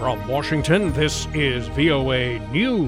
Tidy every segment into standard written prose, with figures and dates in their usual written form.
From Washington, this is VOA News.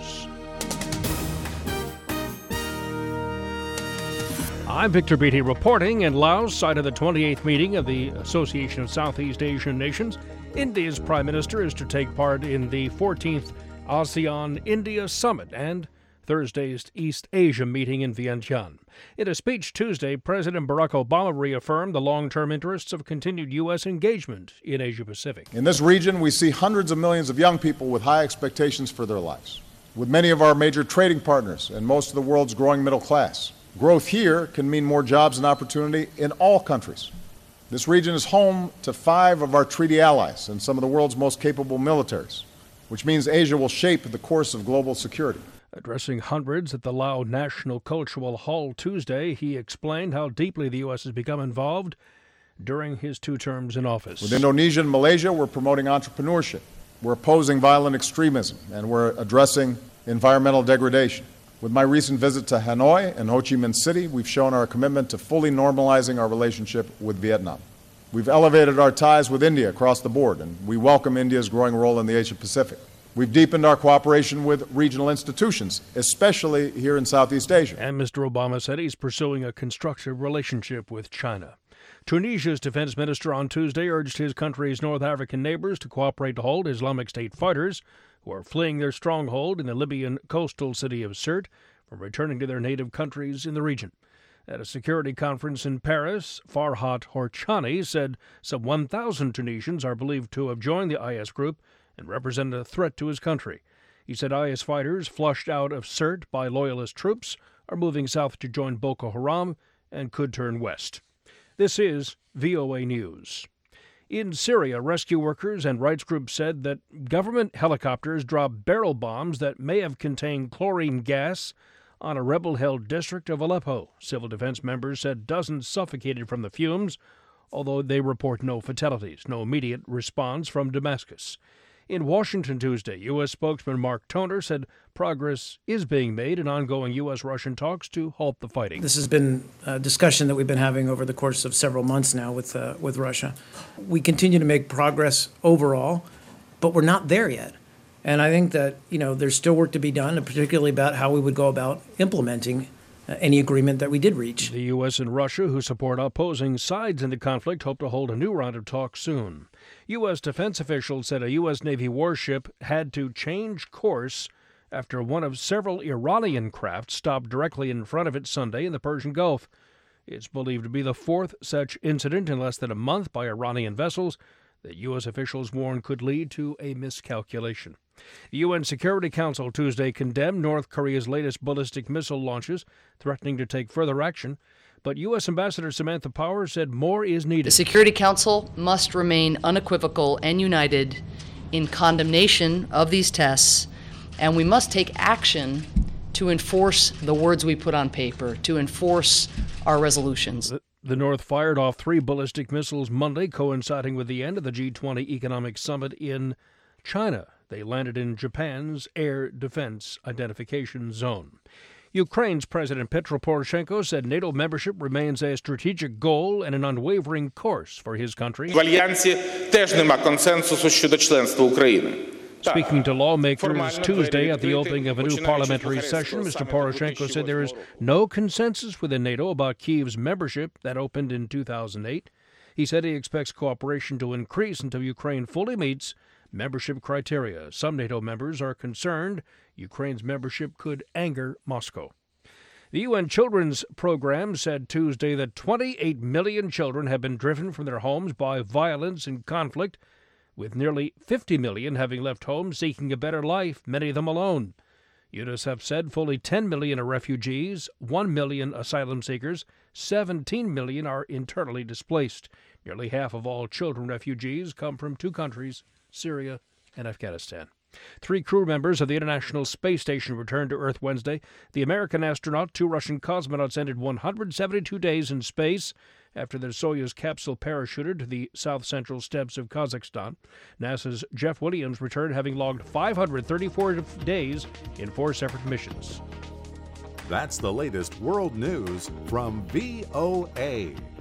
I'm Victor Beatty reporting. In Laos, site of the 28th meeting of the Association of Southeast Asian Nations, India's Prime Minister is to take part in the 14th ASEAN-India Summit and Thursday's East Asia meeting in Vientiane. In a speech Tuesday, President Barack Obama reaffirmed the long-term interests of continued U.S. engagement in Asia-Pacific. In this region, we see hundreds of millions of young people with high expectations for their lives. With many of our major trading partners and most of the world's growing middle class, growth here can mean more jobs and opportunity in all countries. This region is home to 5 of our treaty allies and some of the world's most capable militaries, which means Asia will shape the course of global security. Addressing hundreds at the Lao National Cultural Hall Tuesday, he explained how deeply the U.S. has become involved during his 2 terms in office. With Indonesia and Malaysia, we're promoting entrepreneurship. We're opposing violent extremism, and we're addressing environmental degradation. With my recent visit to Hanoi and Ho Chi Minh City, we've shown our commitment to fully normalizing our relationship with Vietnam. We've elevated our ties with India across the board, and we welcome India's growing role in the Asia-Pacific. We've deepened our cooperation with regional institutions, especially here in Southeast Asia. And Mr. Obama said he's pursuing a constructive relationship with China. Tunisia's defense minister on Tuesday urged his country's North African neighbors to cooperate to hold Islamic State fighters who are fleeing their stronghold in the Libyan coastal city of Sirte from returning to their native countries in the region. At a security conference in Paris, Farhat Horchani said some 1,000 Tunisians are believed to have joined the IS group and represent a threat to his country. He said IS fighters flushed out of Sirte by loyalist troops are moving south to join Boko Haram and could turn west. This is VOA News. In Syria, rescue workers and rights groups said that government helicopters dropped barrel bombs that may have contained chlorine gas on a rebel-held district of Aleppo. Civil defense members said dozens suffocated from the fumes, although they report no fatalities. No immediate response from Damascus. In Washington Tuesday, U.S. spokesman Mark Toner said progress is being made in ongoing U.S.-Russian talks to halt the fighting. This has been a discussion that we've been having over the course of several months now with Russia. We continue to make progress overall, but we're not there yet. And I think that, there's still work to be done, and particularly about how we would go about implementing any agreement that we did reach. The U.S. and Russia, who support opposing sides in the conflict, hope to hold a new round of talks soon. U.S. defense officials said a U.S. Navy warship had to change course after one of several Iranian craft stopped directly in front of it Sunday in the Persian Gulf. It's believed to be the 4th such incident in less than a month by Iranian vessels that U.S. officials warn could lead to a miscalculation. The UN Security Council Tuesday condemned North Korea's latest ballistic missile launches, threatening to take further action. But U.S. Ambassador Samantha Power said more is needed. The Security Council must remain unequivocal and united in condemnation of these tests, and we must take action to enforce the words we put on paper, to enforce our resolutions. The North fired off 3 ballistic missiles Monday, coinciding with the end of the G20 Economic Summit in China. They landed in Japan's Air Defense Identification Zone. Ukraine's President Petro Poroshenko said NATO membership remains a strategic goal and an unwavering course for his country. В Альянсі теж нема консенсусу щодо членства України. Speaking to lawmakers Tuesday at the opening of a new parliamentary session, Mr. Poroshenko said there is no consensus within NATO about Kyiv's membership that opened in 2008. He said he expects cooperation to increase until Ukraine fully meets membership criteria. Some NATO members are concerned Ukraine's membership could anger Moscow. The UN Children's Program said Tuesday that 28 million children have been driven from their homes by violence and conflict, with nearly 50 million having left home seeking a better life, many of them alone. UNICEF said fully 10 million are refugees, 1 million asylum seekers, 17 million are internally displaced. Nearly half of all children refugees come from 2 countries, Syria and Afghanistan. 3 crew members of the International Space Station returned to Earth Wednesday. The American astronaut, 2 Russian cosmonauts ended 172 days in space after their Soyuz capsule parachuted to the south-central steppes of Kazakhstan. NASA's Jeff Williams returned having logged 534 days in 4 separate missions. That's the latest world news from VOA.